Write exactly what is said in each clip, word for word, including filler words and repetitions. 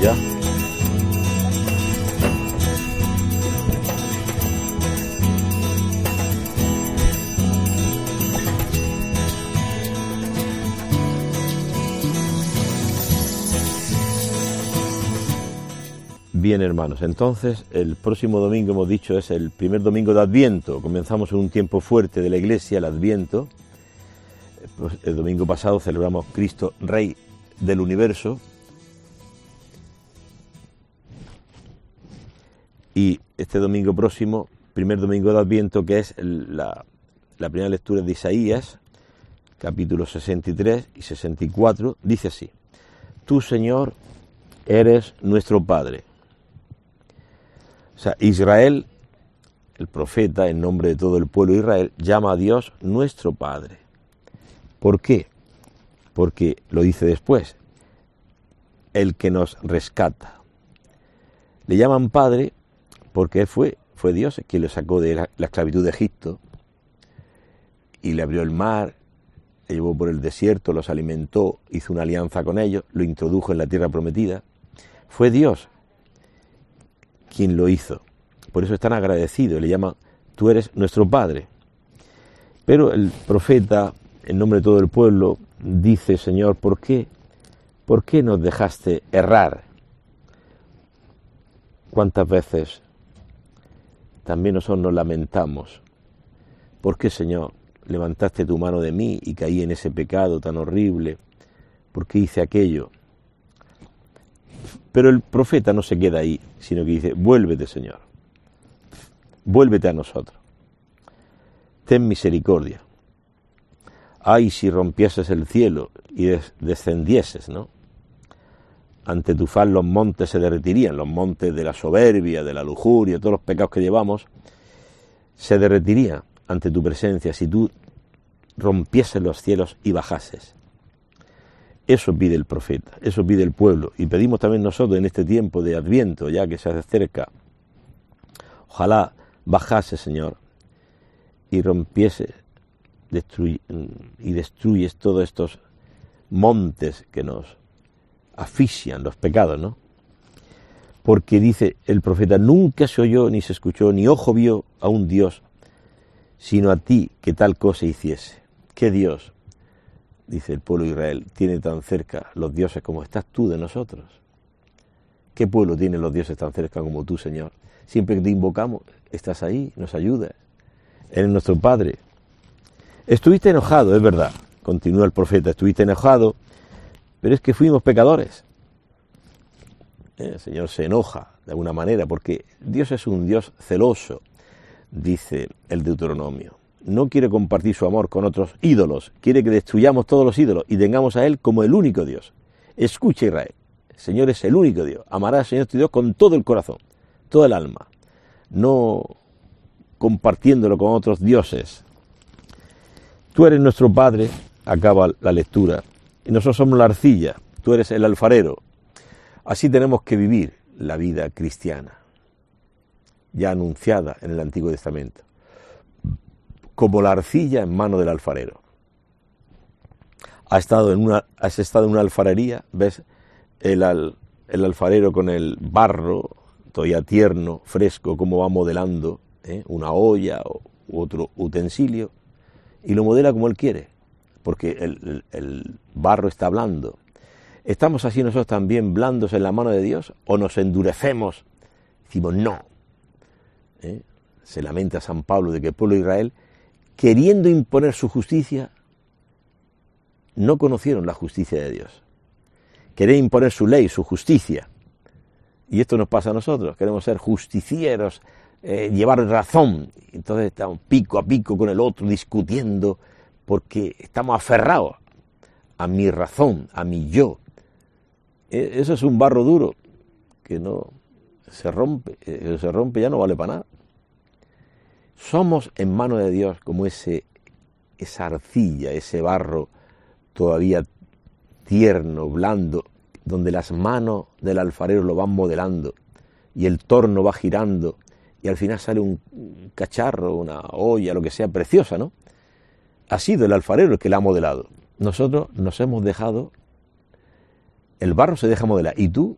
ya. Bien, hermanos, entonces el próximo domingo, hemos dicho, es el primer domingo de Adviento. Comenzamos en un tiempo fuerte de la Iglesia, el Adviento. Pues el domingo pasado celebramos Cristo, Rey del Universo. Y este domingo próximo, primer domingo de Adviento, que es la, la primera lectura de Isaías, capítulos sesenta y tres y sesenta y cuatro, dice así: Tú, Señor, eres nuestro Padre. O sea, Israel, el profeta, en nombre de todo el pueblo de Israel, llama a Dios nuestro Padre. ¿Por qué? Porque lo dice después, el que nos rescata. Le llaman Padre porque fue, fue Dios quien lo sacó de la, la esclavitud de Egipto y le abrió el mar, le llevó por el desierto, los alimentó, hizo una alianza con ellos, lo introdujo en la tierra prometida. Fue Dios quien lo hizo. Por eso están agradecidos, le llaman, tú eres nuestro Padre. Pero el profeta, en nombre de todo el pueblo, dice, Señor, ¿por qué? ¿Por qué nos dejaste errar? ¿Cuántas veces también nosotros nos lamentamos? ¿Por qué, Señor, levantaste tu mano de mí y caí en ese pecado tan horrible? ¿Por qué hice aquello? Pero el profeta no se queda ahí, sino que dice, vuélvete, Señor, vuélvete a nosotros, ten misericordia. Ay, si rompieses el cielo y des- descendieses, ¿no? Ante tu faz los montes se derretirían, los montes de la soberbia, de la lujuria, todos los pecados que llevamos, se derretirían ante tu presencia si tú rompieses los cielos y bajases. Eso pide el profeta, eso pide el pueblo, y pedimos también nosotros en este tiempo de Adviento, ya que se acerca. Ojalá bajase, Señor, y rompiese destruy, y destruyes todos estos montes que nos asfixian, los pecados, ¿no? Porque dice el profeta, nunca se oyó ni se escuchó, ni ojo vio a un Dios, sino a ti que tal cosa hiciese. ¿Qué Dios? Dice el pueblo de Israel, tiene tan cerca los dioses como estás tú de nosotros. ¿Qué pueblo tiene los dioses tan cerca como tú, Señor? Siempre que te invocamos, estás ahí, nos ayudas. Eres nuestro Padre. Estuviste enojado, es verdad, continúa el profeta, estuviste enojado, pero es que fuimos pecadores. El Señor se enoja de alguna manera, porque Dios es un Dios celoso, dice el Deuteronomio. No quiere compartir su amor con otros ídolos, quiere que destruyamos todos los ídolos y tengamos a Él como el único Dios. Escucha, Israel, el Señor es el único Dios, amarás al Señor tu Dios con todo el corazón, toda el alma, no compartiéndolo con otros dioses. Tú eres nuestro Padre, acaba la lectura, y nosotros somos la arcilla, tú eres el alfarero. Así tenemos que vivir la vida cristiana, ya anunciada en el Antiguo Testamento, como la arcilla en mano del alfarero. Has estado en una, has estado en una alfarería, ves el, al, el alfarero con el barro, todavía tierno, fresco, cómo va modelando ¿eh? una olla o otro utensilio, y lo modela como él quiere, porque el, el, el barro está blando. ¿Estamos así nosotros también blandos en la mano de Dios o nos endurecemos? Decimos no. ¿Eh? Se lamenta San Pablo de que el pueblo de Israel, queriendo imponer su justicia, no conocieron la justicia de Dios. Querían imponer su ley, su justicia. Y esto nos pasa a nosotros, queremos ser justicieros, eh, llevar razón. Entonces estamos pico a pico con el otro, discutiendo, porque estamos aferrados a mi razón, a mi yo. Eso es un barro duro, que no se rompe, eh, se rompe ya no vale para nada. Somos en manos de Dios como ese, esa arcilla, ese barro todavía tierno, blando, donde las manos del alfarero lo van modelando y el torno va girando y al final sale un cacharro, una olla, lo que sea, preciosa, ¿no? Ha sido el alfarero el que la ha modelado. Nosotros nos hemos dejado, el barro se deja modelar y tú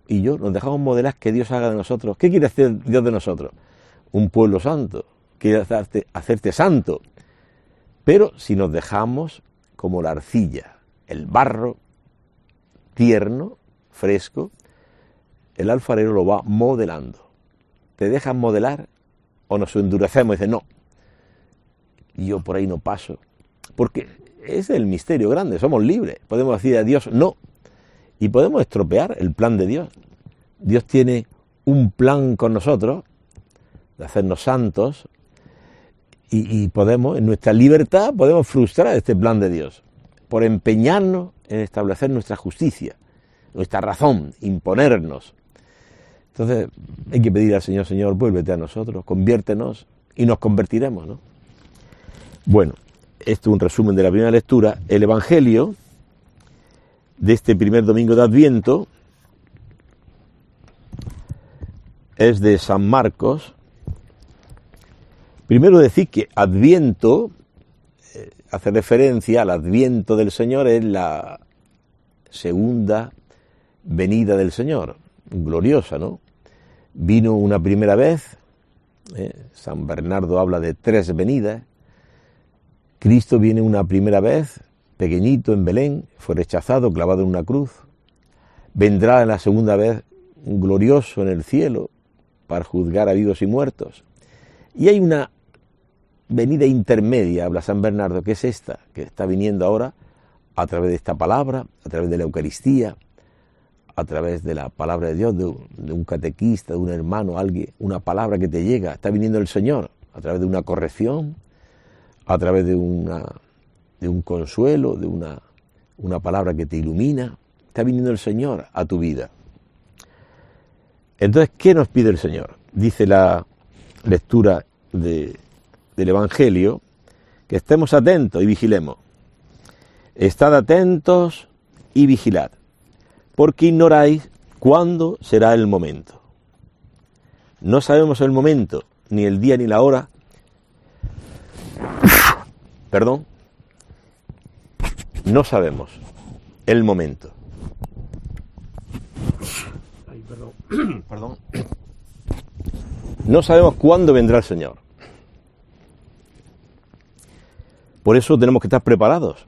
y yo nos dejamos modelar que Dios haga de nosotros. ¿Qué quiere hacer Dios de nosotros? Un pueblo santo, quiere hacerte, hacerte santo. Pero si nos dejamos como la arcilla, el barro tierno, fresco, el alfarero lo va modelando. ¿Te dejas modelar o nos endurecemos y dices, no, yo por ahí no paso? Porque es el misterio grande, somos libres, podemos decir a Dios no, y podemos estropear el plan de Dios. Dios tiene un plan con nosotros, de hacernos santos, y, y podemos, en nuestra libertad, podemos frustrar este plan de Dios, por empeñarnos en establecer nuestra justicia, nuestra razón, imponernos. Entonces hay que pedir al Señor, Señor, vuélvete a nosotros, conviértenos y nos convertiremos, ¿no? Bueno, esto es un resumen de la primera lectura. El Evangelio de este primer domingo de Adviento es de San Marcos. Primero decir que Adviento eh, hace referencia al Adviento del Señor, es la segunda venida del Señor, gloriosa, ¿no? Vino una primera vez, eh, San Bernardo habla de tres venidas. Cristo viene una primera vez, pequeñito en Belén, fue rechazado, clavado en una cruz. Vendrá en la segunda vez glorioso en el cielo para juzgar a vivos y muertos. Y hay una venida intermedia, habla San Bernardo, que es esta, que está viniendo ahora a través de esta palabra, a través de la Eucaristía, a través de la palabra de Dios, de un, de un catequista, de un hermano, alguien, una palabra que te llega. Está viniendo el Señor a través de una corrección, a través de una de un consuelo, de una, una palabra que te ilumina. Está viniendo el Señor a tu vida. Entonces, ¿qué nos pide el Señor? Dice la lectura de, del Evangelio, que estemos atentos y vigilemos. Estad atentos y vigilad, porque ignoráis cuándo será el momento. No sabemos el momento, ni el día ni la hora. Perdón. No sabemos el momento. Ay, perdón. Perdón. No sabemos cuándo vendrá el Señor. Por eso tenemos que estar preparados.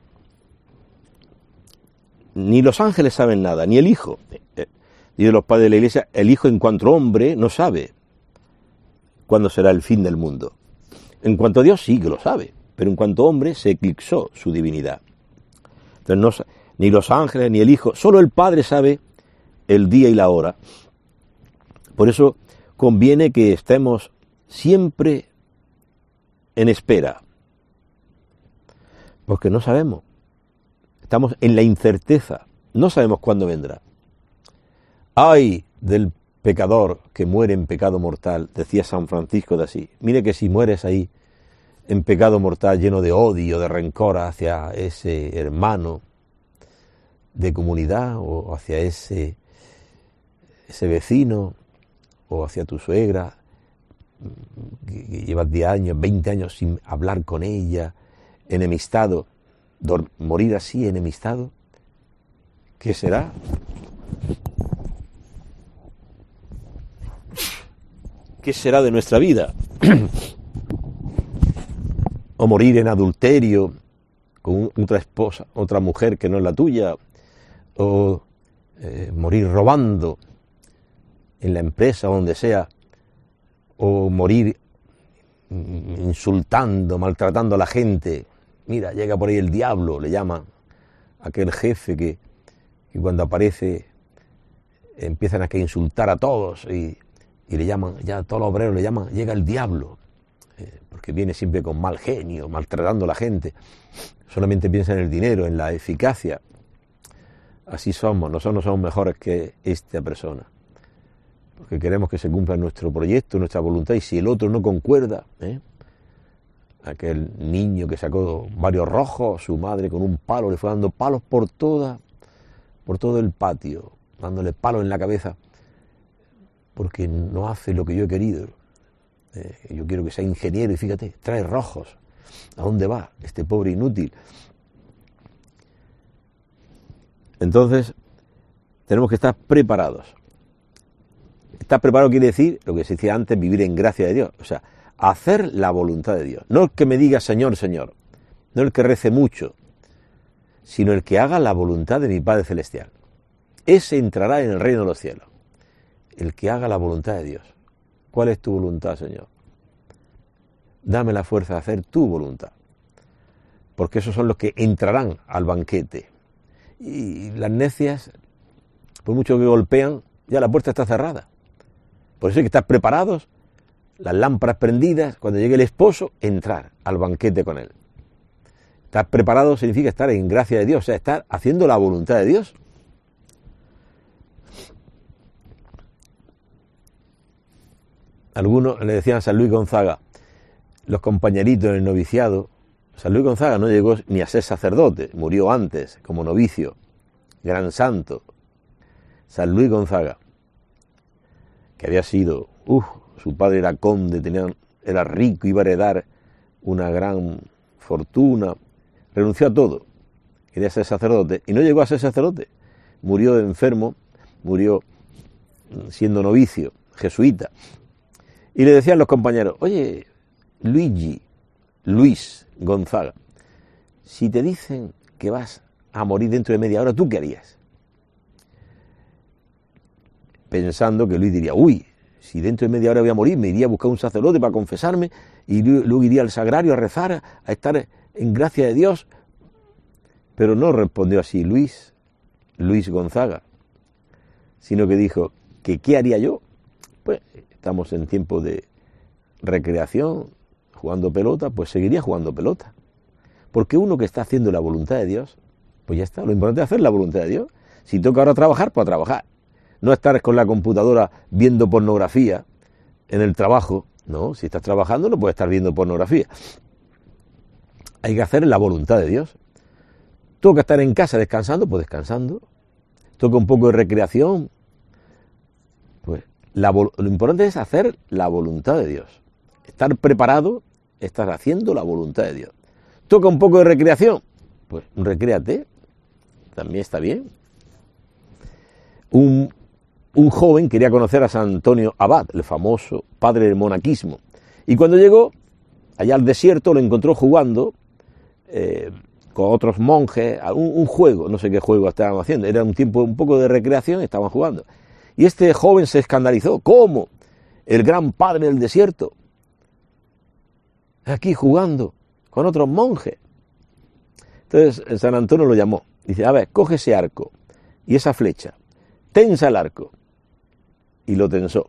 Ni los ángeles saben nada, ni el Hijo. Dice los padres de la Iglesia, el Hijo en cuanto hombre no sabe cuándo será el fin del mundo. En cuanto a Dios sí que lo sabe, pero en cuanto a hombre se eclipsó su divinidad. Entonces no, ni los ángeles ni el Hijo, solo el Padre sabe el día y la hora. Por eso conviene que estemos siempre en espera, porque no sabemos. Estamos en la incerteza, no sabemos cuándo vendrá. ¡Ay del pecador que muere en pecado mortal!, decía San Francisco de Asís. Mire que si mueres ahí en pecado mortal, lleno de odio, de rencor hacia ese hermano de comunidad, o hacia ese, ese vecino, o hacia tu suegra, que, que llevas diez años, veinte años sin hablar con ella, enemistado, morir así enemistado, ¿qué será? ¿Qué será de nuestra vida? O morir en adulterio con otra esposa, otra mujer que no es la tuya, o eh, morir robando en la empresa o donde sea, o morir insultando, maltratando a la gente. Mira, llega por ahí el diablo, le llama aquel jefe que, que cuando aparece empiezan a que insultar a todos y, y le llaman, ya todos los obreros le llaman, llega el diablo, eh, porque viene siempre con mal genio, maltratando a la gente, solamente piensa en el dinero, en la eficacia. Así somos, nosotros no somos mejores que esta persona, porque queremos que se cumpla nuestro proyecto, nuestra voluntad, y si el otro no concuerda, ¿eh? Aquel niño que sacó varios rojos, su madre con un palo le fue dando palos por toda, por todo el patio, dándole palos en la cabeza, porque no hace lo que yo he querido. Eh, yo quiero que sea ingeniero y fíjate, trae rojos. ¿A dónde va este pobre inútil? Entonces, tenemos que estar preparados. Estar preparado quiere decir, lo que se decía antes, vivir en gracia de Dios. O sea, hacer la voluntad de Dios. No el que me diga Señor, Señor. No el que rece mucho, sino el que haga la voluntad de mi Padre Celestial. Ese entrará en el reino de los cielos. El que haga la voluntad de Dios. ¿Cuál es tu voluntad, Señor? Dame la fuerza de hacer tu voluntad. Porque esos son los que entrarán al banquete. Y las necias, por mucho que golpean, ya la puerta está cerrada. Por eso hay que estar preparados, las lámparas prendidas, cuando llegue el esposo, entrar al banquete con él. Estar preparado significa estar en gracia de Dios, o sea, estar haciendo la voluntad de Dios. Algunos le decían a San Luis Gonzaga, los compañeritos en el noviciado, San Luis Gonzaga no llegó ni a ser sacerdote, murió antes como novicio, gran santo. San Luis Gonzaga, que había sido, uff, su padre era conde, tenía, era rico, iba a heredar una gran fortuna, renunció a todo, quería ser sacerdote y no llegó a ser sacerdote, murió enfermo, murió siendo novicio, jesuita. Y le decían los compañeros, oye, Luigi, Luis Gonzaga, si te dicen que vas a morir dentro de media hora, ¿tú qué harías? Pensando que Luis diría, uy, si dentro de media hora voy a morir, me iría a buscar un sacerdote para confesarme y luego iría al sagrario a rezar, a estar en gracia de Dios. Pero no respondió así Luis, Luis Gonzaga, sino que dijo, que ¿qué haría yo? Pues estamos en tiempo de recreación, jugando pelota, pues seguiría jugando pelota. Porque uno que está haciendo la voluntad de Dios, pues ya está, lo importante es hacer la voluntad de Dios. Si toca ahora trabajar, pues a trabajar. No estar con la computadora viendo pornografía en el trabajo. No, si estás trabajando no puedes estar viendo pornografía. Hay que hacer la voluntad de Dios. Toca estar en casa descansando, pues descansando. Toca un poco de recreación. Pues la, lo importante es hacer la voluntad de Dios. Estar preparado, estar haciendo la voluntad de Dios. Toca un poco de recreación, pues recréate, también está bien. Un, un joven quería conocer a San Antonio Abad, el famoso padre del monaquismo, y cuando llegó allá al desierto lo encontró jugando eh, con otros monjes, un, un juego, no sé qué juego estaban haciendo, era un tiempo un poco de recreación, estaban jugando. Y este joven se escandalizó, ¿cómo? El gran padre del desierto, aquí jugando con otros monjes. Entonces San Antonio lo llamó, dice, a ver, coge ese arco y esa flecha, tensa el arco, y lo tensó.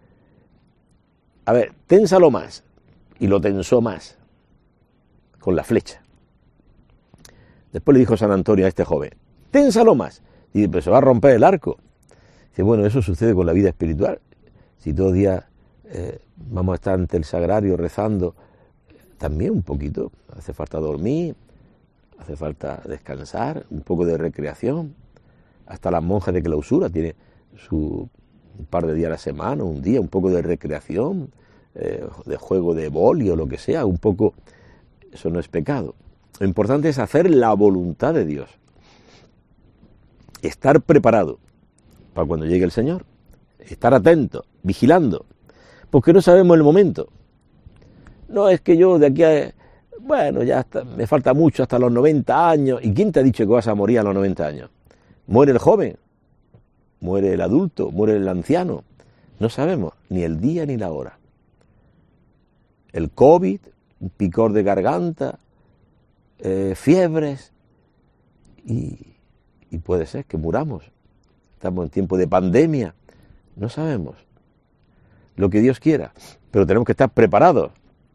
A ver, ténsalo más, y lo tensó más, con la flecha. Después le dijo San Antonio a este joven, ténsalo más, y dice, pero se va a romper el arco. Dice, bueno, eso sucede con la vida espiritual. Si todos los días eh, vamos a estar ante el sagrario rezando, también un poquito, hace falta dormir, hace falta descansar, un poco de recreación. Hasta las monjas de clausura tienen su un par de días a la semana, un día, un poco de recreación, eh, de juego de boli o lo que sea, un poco, eso no es pecado. Lo importante es hacer la voluntad de Dios, estar preparado para cuando llegue el Señor, estar atento, vigilando, porque no sabemos el momento. No es que yo de aquí a, bueno, ya hasta, me falta mucho hasta los noventa años, ¿y quién te ha dicho que vas a morir a los noventa años? Muere el joven, muere el adulto, muere el anciano, no sabemos ni el día ni la hora. El COVID, un picor de garganta, eh, fiebres, y, y puede ser que muramos. Estamos en tiempo de pandemia, no sabemos lo que Dios quiera, pero tenemos que estar preparados.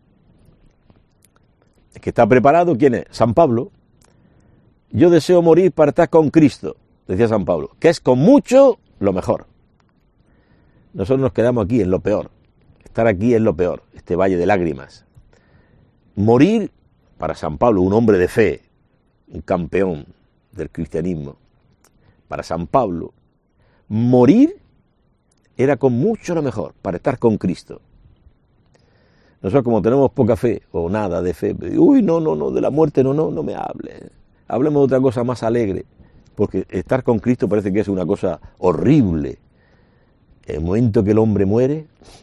El que está preparado, ¿quién es? San Pablo. Yo deseo morir para estar con Cristo, decía San Pablo, que es con mucho lo mejor. Nosotros nos quedamos aquí en lo peor. Estar aquí es lo peor, este valle de lágrimas. Morir, para San Pablo, un hombre de fe, un campeón del cristianismo, para San Pablo, morir era con mucho lo mejor, para estar con Cristo. Nosotros como tenemos poca fe, o nada de fe, uy, no, no, no, de la muerte no, no, no me hable. Hablemos de otra cosa más alegre, porque estar con Cristo parece que es una cosa horrible. En el momento que el hombre muere,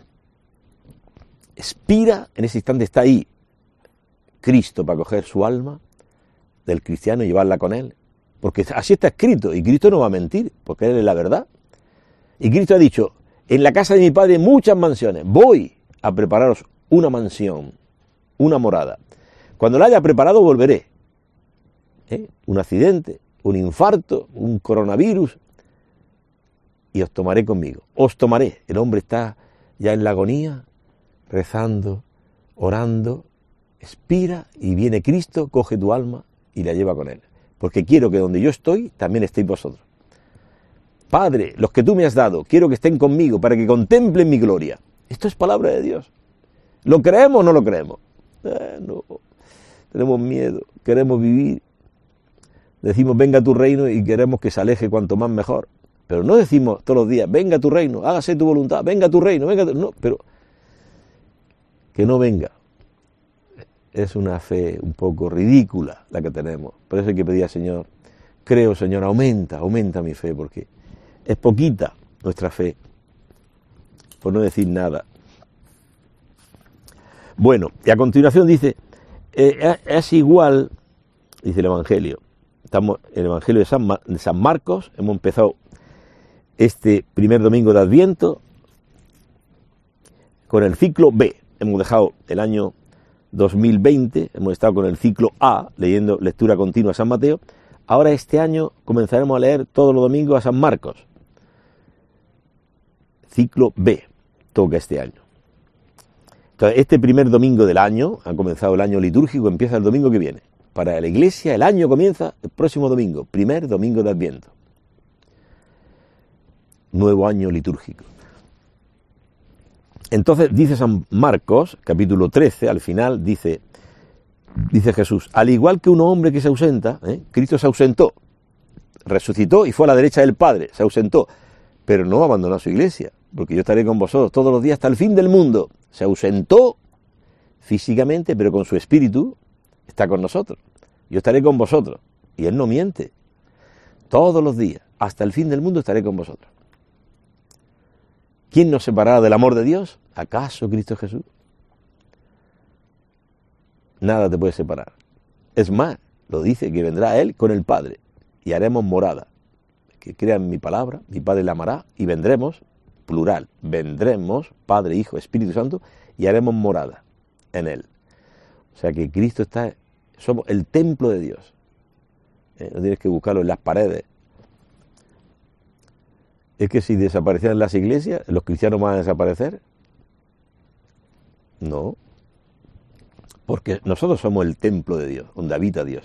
expira, en ese instante está ahí Cristo para coger su alma del cristiano y llevarla con él. Porque así está escrito, y Cristo no va a mentir, porque Él es la verdad. Y Cristo ha dicho, en la casa de mi Padre muchas mansiones, voy a prepararos una mansión, una morada. Cuando la haya preparado volveré. ¿Eh? Un accidente, un infarto, un coronavirus, y os tomaré conmigo. Os tomaré. El hombre está ya en la agonía, rezando, orando, expira, y viene Cristo, coge tu alma y la lleva con Él. Porque quiero que donde yo estoy, también estéis vosotros. Padre, los que tú me has dado, quiero que estén conmigo para que contemplen mi gloria. Esto es palabra de Dios. ¿Lo creemos o no lo creemos? Eh, no. Tenemos miedo, queremos vivir. Decimos, venga tu reino, y queremos que se aleje cuanto más mejor. Pero no decimos todos los días, venga tu reino, hágase tu voluntad, venga tu reino, venga tu... No, pero que no venga. Es una fe un poco ridícula la que tenemos. Por eso hay que pedir al Señor, creo, Señor, aumenta, aumenta mi fe, porque es poquita nuestra fe, por no decir nada. Bueno, y a continuación dice, eh, es igual, dice el Evangelio, estamos en el Evangelio de San, de San Marcos, hemos empezado este primer domingo de Adviento con el ciclo B, hemos dejado el año dos mil veinte, hemos estado con el ciclo A, leyendo lectura continua a San Mateo. Ahora este año comenzaremos a leer todos los domingos a San Marcos. Ciclo B, toca este año. Entonces, este primer domingo del año, ha comenzado el año litúrgico, empieza el domingo que viene. Para la Iglesia el año comienza el próximo domingo, primer domingo de Adviento. Nuevo año litúrgico. Entonces dice San Marcos, capítulo trece, al final dice, dice Jesús, al igual que un hombre que se ausenta, ¿eh? Cristo se ausentó, resucitó y fue a la derecha del Padre, se ausentó, pero no abandonó su iglesia, porque yo estaré con vosotros todos los días hasta el fin del mundo. Se ausentó físicamente, pero con su espíritu está con nosotros. Yo estaré con vosotros, y Él no miente. Todos los días, hasta el fin del mundo estaré con vosotros. ¿Quién nos separará del amor de Dios? ¿Acaso Cristo Jesús? Nada te puede separar. Es más, lo dice, que vendrá Él con el Padre y haremos morada. Que crean mi palabra, mi Padre la amará y vendremos, plural, vendremos, Padre, Hijo, Espíritu Santo, y haremos morada en Él. O sea que Cristo está, somos el templo de Dios. Eh, no tienes que buscarlo en las paredes. Es que si desaparecieran las iglesias, ¿los cristianos van a desaparecer? No. Porque nosotros somos el templo de Dios, donde habita Dios.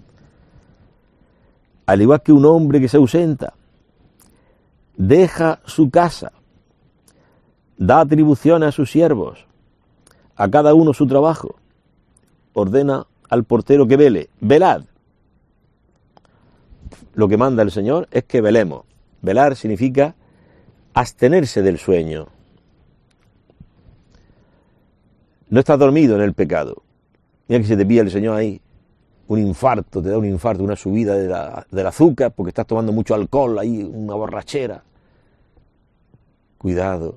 Al igual que un hombre que se ausenta, deja su casa, da atribución a sus siervos, a cada uno su trabajo, ordena al portero que vele, velad. Lo que manda el Señor es que velemos. Velar significa abstenerse del sueño. No estás dormido en el pecado. Mira que se te pilla el Señor ahí, un infarto, te da un infarto, una subida de la, del azúcar, porque estás tomando mucho alcohol, ahí una borrachera. Cuidado.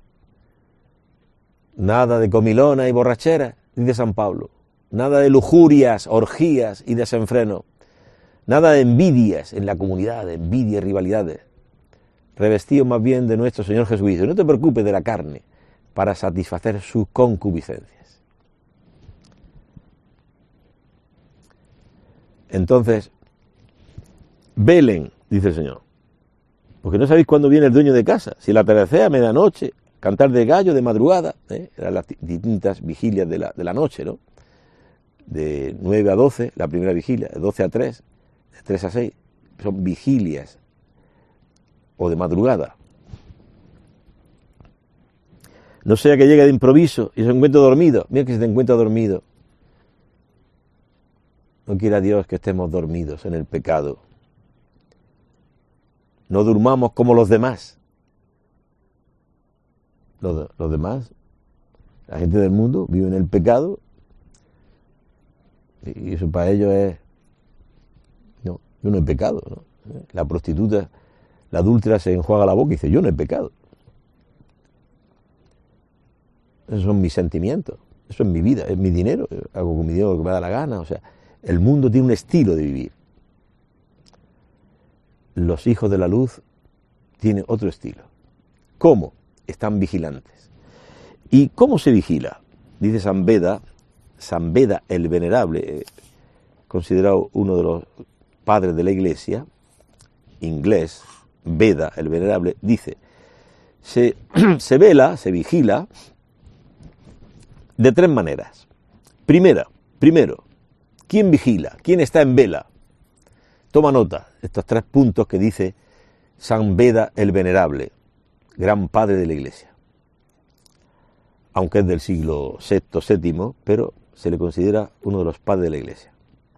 Nada de comilona y borrachera, dice San Pablo. Nada de lujurias, orgías y desenfreno. Nada de envidias en la comunidad, de envidia y rivalidades. Revestido más bien de nuestro Señor Jesucristo. No te preocupes de la carne para satisfacer sus concupiscencias. Entonces, velen, dice el Señor, porque no sabéis cuándo viene el dueño de casa, si el atardecer, a medianoche, cantar de gallo, de madrugada, ¿eh? Eran las distintas vigilias de la, de la noche, ¿no? De nueve a doce, la primera vigilia, de doce a tres, de tres a seis, son vigilias, o de madrugada. No sea que llegue de improviso y se encuentre dormido. Mira que si te encuentra dormido. No quiera Dios que estemos dormidos en el pecado. No durmamos como los demás. Los, los demás, la gente del mundo, vive en el pecado y eso para ellos es... No, yo no he pecado, ¿no? La prostituta, la adúltera se enjuaga la boca y dice, yo no he pecado. esos son mis sentimientos, eso es mi vida, es mi dinero, hago con mi dinero lo que me da la gana. O sea, el mundo tiene un estilo de vivir. Los hijos de la luz tienen otro estilo. ¿Cómo? Están vigilantes. ¿Y cómo se vigila? Dice San Beda, San Beda el Venerable, eh, considerado uno de los padres de la Iglesia, inglés, Beda el Venerable, dice, se, se vela, se vigila de tres maneras. Primera, primero, ¿quién vigila? ¿Quién está en vela? Toma nota, estos tres puntos que dice San Beda el Venerable, gran padre de la Iglesia. Aunque es del siglo sexto, séptimo, pero se le considera uno de los padres de la Iglesia.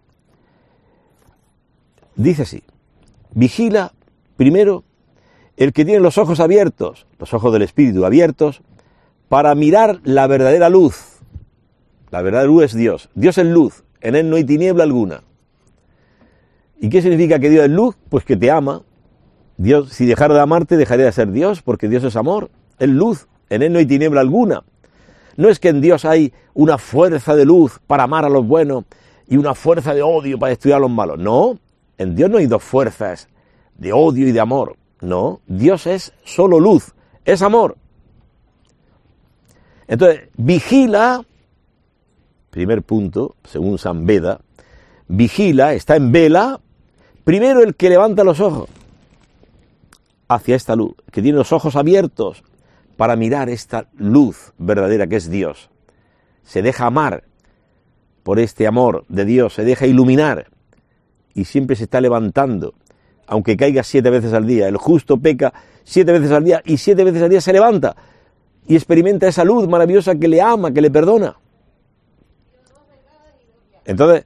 Dice así, vigila primero el que tiene los ojos abiertos, los ojos del Espíritu abiertos, para mirar la verdadera luz. La verdadera luz es Dios. Dios es luz, en Él no hay tiniebla alguna. ¿Y qué significa que Dios es luz? Pues que te ama. Dios, si dejara de amarte, dejaría de ser Dios, porque Dios es amor, es luz, en Él no hay tiniebla alguna. No es que en Dios hay una fuerza de luz para amar a los buenos y una fuerza de odio para destruir a los malos. No, en Dios no hay dos fuerzas de odio y de amor. No, Dios es solo luz, es amor. Entonces, vigila, primer punto, según San Beda, vigila, está en vela, primero el que levanta los ojos hacia esta luz, que tiene los ojos abiertos para mirar esta luz verdadera que es Dios. Se deja amar por este amor de Dios, se deja iluminar y siempre se está levantando, aunque caiga siete veces al día. El justo peca siete veces al día y siete veces al día se levanta y experimenta esa luz maravillosa que le ama, que le perdona. Entonces,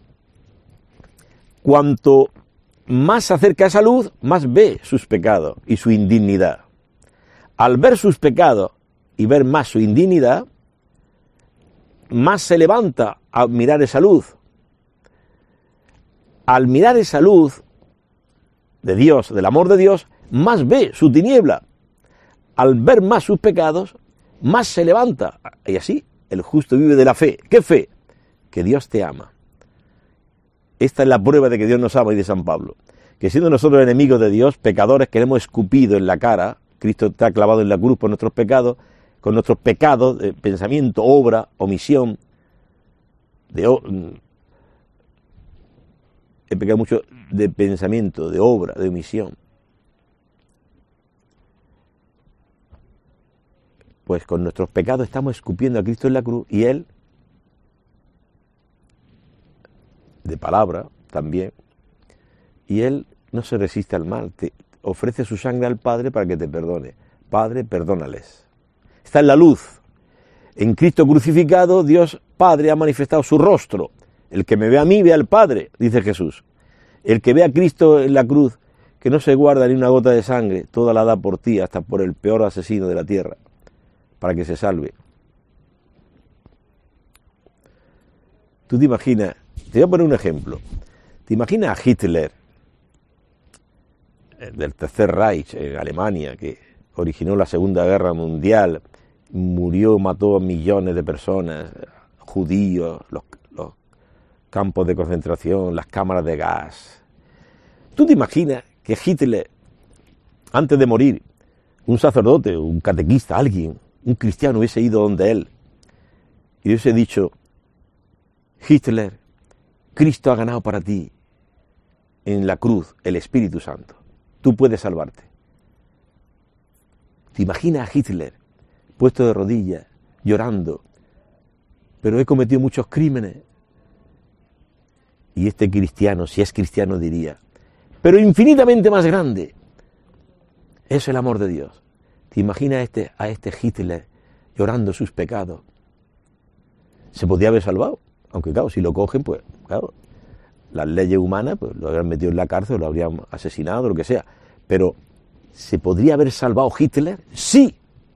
cuanto más se acerca a esa luz, más ve sus pecados y su indignidad. Al ver sus pecados y ver más su indignidad, más se levanta a mirar esa luz. Al mirar esa luz de Dios, del amor de Dios, más ve su tiniebla. Al ver más sus pecados, más se levanta. Y así, el justo vive de la fe. ¿Qué fe? Que Dios te ama. Esta es la prueba de que Dios nos ama, dice San Pablo. Que siendo nosotros enemigos de Dios, pecadores que le hemos escupido en la cara, Cristo está clavado en la cruz por nuestros pecados, con nuestros pecados de pensamiento, obra, omisión, de, he pecado mucho de pensamiento, de obra, de omisión. Pues con nuestros pecados estamos escupiendo a Cristo en la cruz y Él, de palabra también, y Él no se resiste al mal, te ofrece su sangre al Padre para que te perdone. Padre, perdónales. Está en la luz. En Cristo crucificado, Dios Padre ha manifestado su rostro. El que me ve a mí, ve al Padre, dice Jesús. El que ve a Cristo en la cruz, que no se guarda ni una gota de sangre, toda la da por ti, hasta por el peor asesino de la tierra, para que se salve. Tú te imaginas, te voy a poner un ejemplo, te imaginas a Hitler, del Tercer Reich, en Alemania, que originó la Segunda Guerra Mundial, murió, mató a millones de personas, judíos, los, los campos de concentración, las cámaras de gas. ¿Tú te imaginas que Hitler, antes de morir, un sacerdote, un catequista, alguien, un cristiano hubiese ido donde él y hubiese dicho, Hitler, Cristo ha ganado para ti en la cruz el Espíritu Santo, tú puedes salvarte? ¿Te imaginas a Hitler puesto de rodillas, llorando, pero he cometido muchos crímenes? Y este cristiano, si es cristiano, diría, pero infinitamente más grande es el amor de Dios. ¿Te imaginas a este, a este Hitler llorando sus pecados? Se podía haber salvado, aunque claro, si lo cogen, pues claro, las leyes humanas pues lo habrían metido en la cárcel, lo habrían asesinado, lo que sea. Pero, ¿se podría haber salvado Hitler? Sí.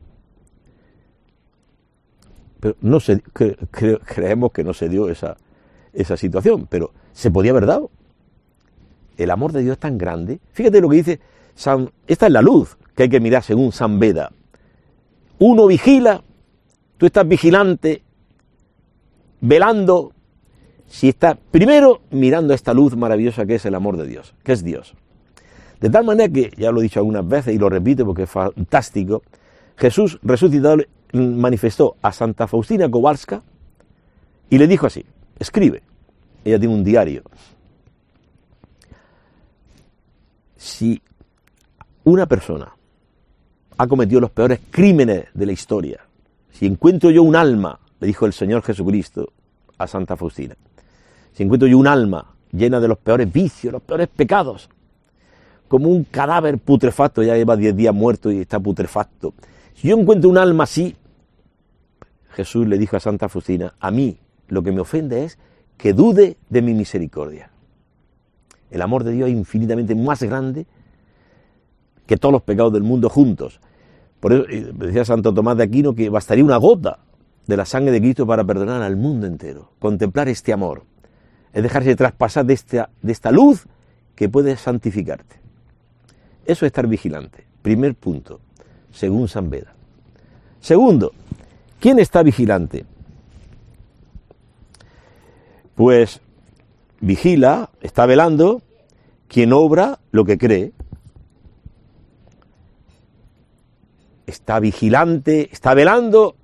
Pero no se, cre, cre, creemos que no se dio esa, esa situación, pero se podía haber dado. El amor de Dios es tan grande. Fíjate lo que dice San, esta es la luz que hay que mirar según San Beda. Uno vigila, tú tú estás vigilante, velando, si estás primero mirando esta luz maravillosa que es el amor de Dios, que es Dios. De tal manera que, ya lo he dicho algunas veces y lo repito porque es fantástico, Jesús resucitado manifestó a Santa Faustina Kowalska y le dijo así, escribe, ella tiene un diario, si una persona ha cometido los peores crímenes de la historia, si encuentro yo un alma, le dijo el Señor Jesucristo a Santa Faustina, si encuentro yo un alma llena de los peores vicios, los peores pecados, como un cadáver putrefacto, ya lleva diez días muerto y está putrefacto, si yo encuentro un alma así, Jesús le dijo a Santa Faustina, a mí lo que me ofende es que dude de mi misericordia. El amor de Dios es infinitamente más grande que todos los pecados del mundo juntos. Por eso decía Santo Tomás de Aquino que bastaría una gota de la sangre de Cristo para perdonar al mundo entero. Contemplar este amor es dejarse traspasar de esta, de esta luz que puede santificarte. Eso es estar vigilante. Primer punto, según San Beda. Segundo, ¿quién está vigilante? Pues vigila, está velando, quien obra lo que cree. Está vigilante, está velando,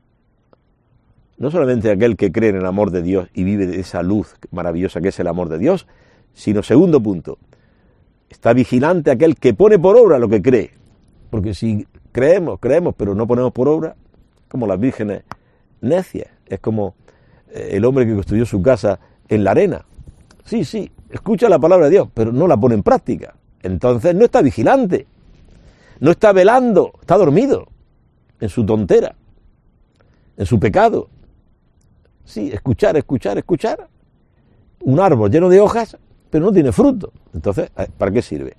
no solamente aquel que cree en el amor de Dios y vive de esa luz maravillosa que es el amor de Dios, sino, segundo punto, está vigilante aquel que pone por obra lo que cree. Porque si creemos, creemos, pero no ponemos por obra, como las vírgenes necias, es como el hombre que construyó su casa en la arena. Sí, sí, escucha la palabra de Dios, pero no la pone en práctica. Entonces no está vigilante, no está velando, está dormido en su tontera, en su pecado. Sí, escuchar, escuchar, escuchar. Un árbol lleno de hojas, pero no tiene fruto. Entonces, ¿para qué sirve?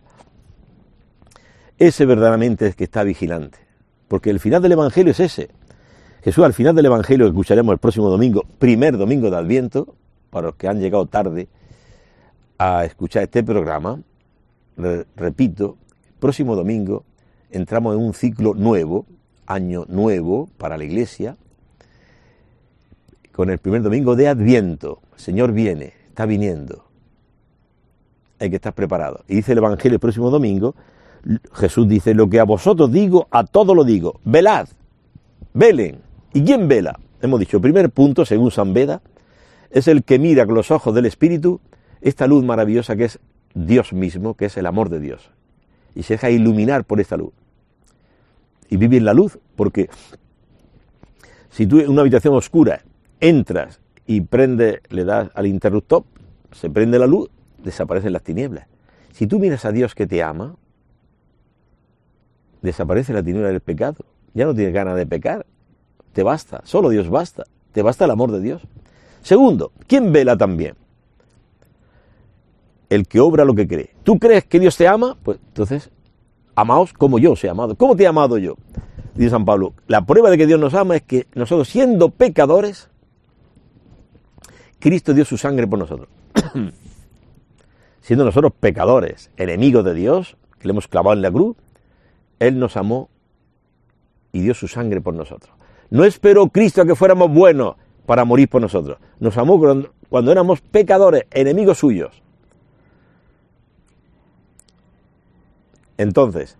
Ese verdaderamente es que está vigilante, porque el final del Evangelio es ese. Jesús, al final del Evangelio que escucharemos el próximo domingo, primer domingo de Adviento, para los que han llegado tarde a escuchar este programa, re, repito, próximo domingo entramos en un ciclo nuevo, año nuevo para la Iglesia, con el primer domingo de Adviento. El Señor viene, está viniendo, hay que estar preparado. Y dice el Evangelio el próximo domingo, Jesús dice, lo que a vosotros digo, a todos lo digo, velad, velen. ¿Y quién vela? Hemos dicho, primer punto, según San Beda, es el que mira con los ojos del Espíritu esta luz maravillosa que es Dios mismo, que es el amor de Dios, y se deja iluminar por esta luz. Y vive en la luz, porque si tú en una habitación oscura entras y prende, le das al interruptor, se prende la luz, desaparecen las tinieblas. Si tú miras a Dios que te ama, desaparece la tiniebla del pecado, ya no tienes ganas de pecar, te basta, solo Dios basta, te basta el amor de Dios. Segundo, ¿quién vela también? El que obra lo que cree. ¿Tú crees que Dios te ama? Pues entonces, amaos como yo os he amado. ¿Cómo te he amado yo? Dice San Pablo, la prueba de que Dios nos ama es que nosotros, siendo pecadores, Cristo dio su sangre por nosotros. Siendo nosotros pecadores, enemigos de Dios, que le hemos clavado en la cruz, Él nos amó y dio su sangre por nosotros. No esperó Cristo a que fuéramos buenos para morir por nosotros. Nos amó cuando, cuando éramos pecadores, enemigos suyos. Entonces,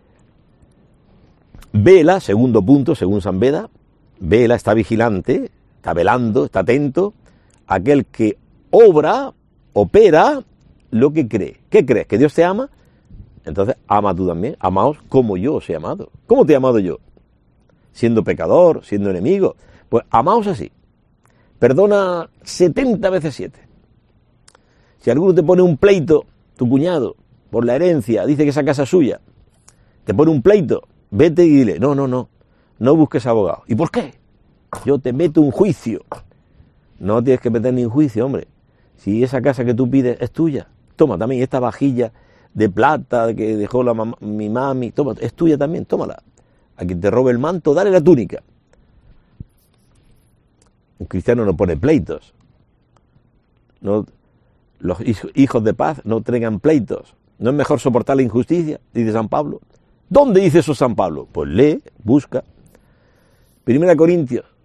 vela, segundo punto, según San Beda, vela, está vigilante, está velando, está atento, aquel que obra, opera lo que cree. ¿Qué crees? ¿Que Dios te ama? Entonces, ama tú también, amaos como yo os he amado. ¿Cómo te he amado yo? Siendo pecador, siendo enemigo. Pues amaos así. Perdona setenta veces siete. Si alguno te pone un pleito, tu cuñado, por la herencia, dice que esa casa es suya, te pone un pleito, vete y dile, no, no, no, no busques abogado. ¿Y por qué? Yo te meto un juicio. No tienes que meter ni un juicio, hombre. Si esa casa que tú pides es tuya, toma también esta vajilla de plata que dejó la mamá, mi mami, toma, es tuya también, tómala. A quien te robe el manto, dale la túnica. Un cristiano no pone pleitos. No, los hijos de paz no tengan pleitos. ¿No es mejor soportar la injusticia? Dice San Pablo. ¿Dónde dice eso San Pablo? Pues lee, busca. Primera Corintios,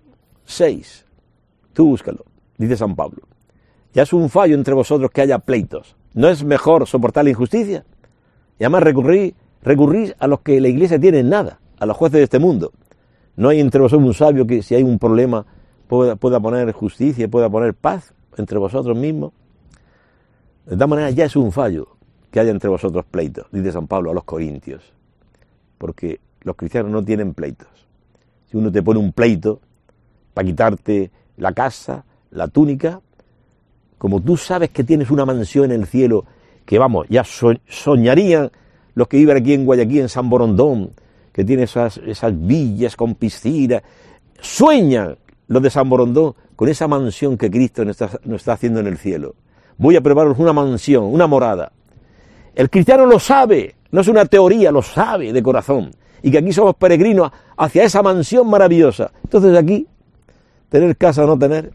seis. Tú búscalo, dice San Pablo. Ya es un fallo entre vosotros que haya pleitos. ¿No es mejor soportar la injusticia? Y además recurrir, recurrir a los que la Iglesia tiene en nada, a los jueces de este mundo. No hay entre vosotros un sabio que si hay un problema pueda, pueda poner justicia, pueda poner paz entre vosotros mismos. De tal manera ya es un fallo que haya entre vosotros pleitos, dice San Pablo a los corintios. Porque los cristianos no tienen pleitos. Si uno te pone un pleito para quitarte la casa, la túnica, como tú sabes que tienes una mansión en el cielo, que vamos, ya soñarían los que viven aquí en Guayaquil, en San Borondón, que tiene esas, esas villas con piscina, sueñan los de San Borondón con esa mansión que Cristo nos está, nos está haciendo en el cielo. Voy a prepararos una mansión, una morada. El cristiano lo sabe, no es una teoría, lo sabe de corazón, y que aquí somos peregrinos hacia esa mansión maravillosa. Entonces aquí, tener casa o no tener,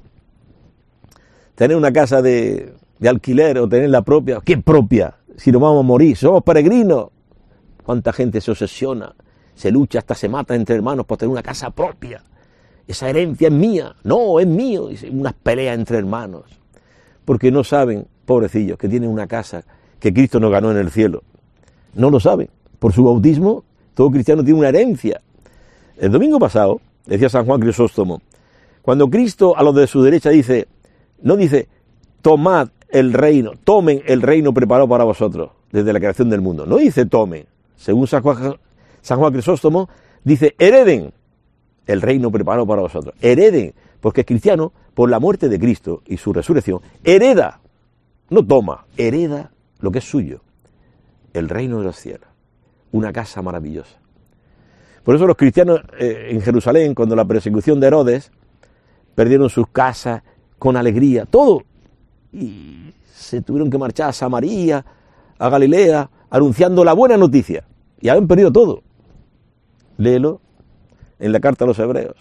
tener una casa de, de alquiler o tener la propia, ¿qué propia? Si nos vamos a morir, somos peregrinos. ¿Cuánta gente se obsesiona, se lucha, hasta se mata entre hermanos por tener una casa propia? Esa herencia es mía, no, es mío, y unas peleas entre hermanos, porque no saben, pobrecillos, que tienen una casa que Cristo nos ganó en el cielo. No lo saben. Por su bautismo, todo cristiano tiene una herencia. El domingo pasado, decía San Juan Crisóstomo, cuando Cristo a los de su derecha dice, no dice, tomad el reino, tomen el reino preparado para vosotros, desde la creación del mundo. No dice tomen. Según San Juan, San Juan Crisóstomo, dice, hereden el reino preparado para vosotros. Hereden, porque el cristiano, por la muerte de Cristo y su resurrección, hereda, no toma, hereda lo que es suyo, el reino de los cielos, una casa maravillosa. Por eso los cristianos eh, en Jerusalén, cuando la persecución de Herodes, perdieron sus casas con alegría, todo, y se tuvieron que marchar a Samaria, a Galilea, anunciando la buena noticia, y habían perdido todo. Léelo en la carta a los hebreos.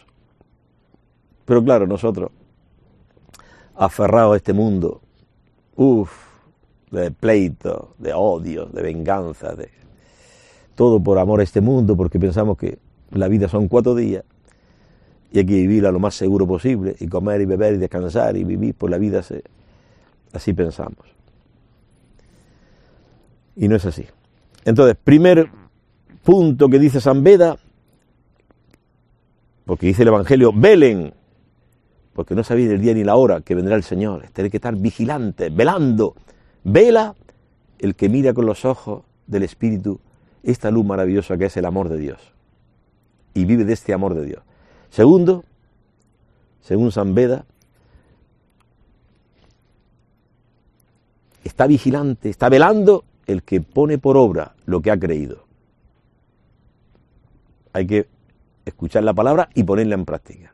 Pero claro, nosotros, aferrados a este mundo, uff, de pleito, de odio, de venganza, de todo por amor a este mundo, porque pensamos que la vida son cuatro días y hay que vivirla lo más seguro posible, y comer y beber y descansar y vivir, pues la vida se, así pensamos. Y no es así. Entonces, primer punto que dice San Beda, porque dice el Evangelio, velen, porque no sabéis el día ni la hora que vendrá el Señor, tenéis que estar vigilantes, velando. Vela el que mira con los ojos del Espíritu esta luz maravillosa que es el amor de Dios, y vive de este amor de Dios. Segundo, según San Beda, está vigilante, está velando el que pone por obra lo que ha creído. Hay que escuchar la palabra y ponerla en práctica.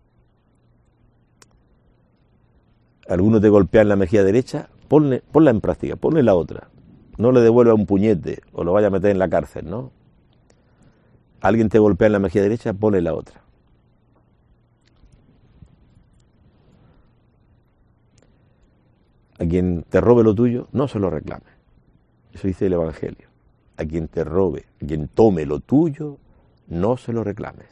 Algunos te golpean la mejilla derecha, ponle, ponla en práctica, ponle la otra. No le devuelva un puñete o lo vaya a meter en la cárcel, ¿no? Alguien te golpea en la mejilla derecha, ponle la otra. A quien te robe lo tuyo, no se lo reclame. Eso dice el Evangelio. A quien te robe, a quien tome lo tuyo, no se lo reclames.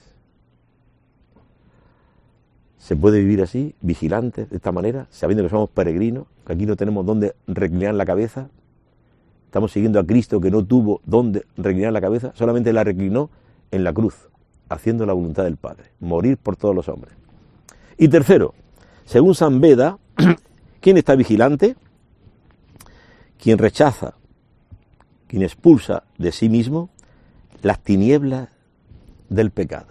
Se puede vivir así, vigilantes, de esta manera, sabiendo que somos peregrinos, que aquí no tenemos dónde reclinar la cabeza. Estamos siguiendo a Cristo, que no tuvo dónde reclinar la cabeza, solamente la reclinó en la cruz, haciendo la voluntad del Padre, morir por todos los hombres. Y tercero, según San Beda, ¿quién está vigilante? Quien rechaza, quien expulsa de sí mismo las tinieblas del pecado.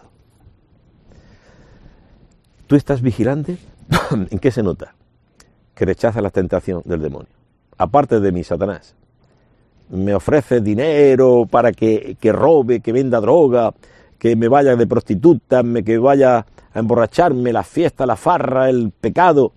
¿Tú estás vigilante? ¿En qué se nota? Que rechazas la tentación del demonio. Aparte de mí, Satanás, me ofrece dinero para que, que robe, que venda droga, que me vaya de prostituta, me, que vaya a emborracharme, la fiesta, la farra, el pecado.